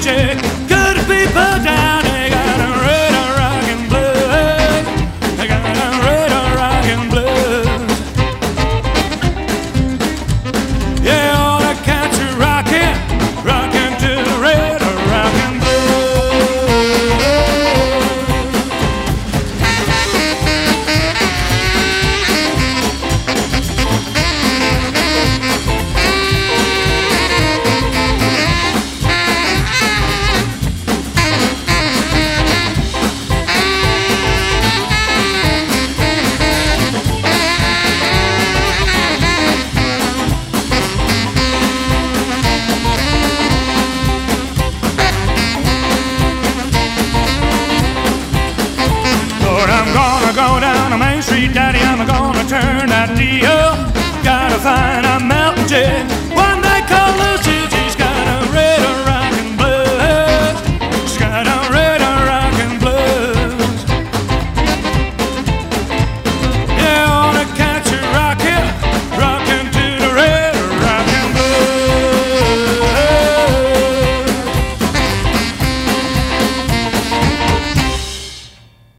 check. Good people down, they got a red rockin' blues. They got a red rockin' blues. Yeah, all the cats are rockin', rockin' to the red rockin' go down Main Street, Daddy, I'm gonna turn that deal. Gotta find a mountain jet.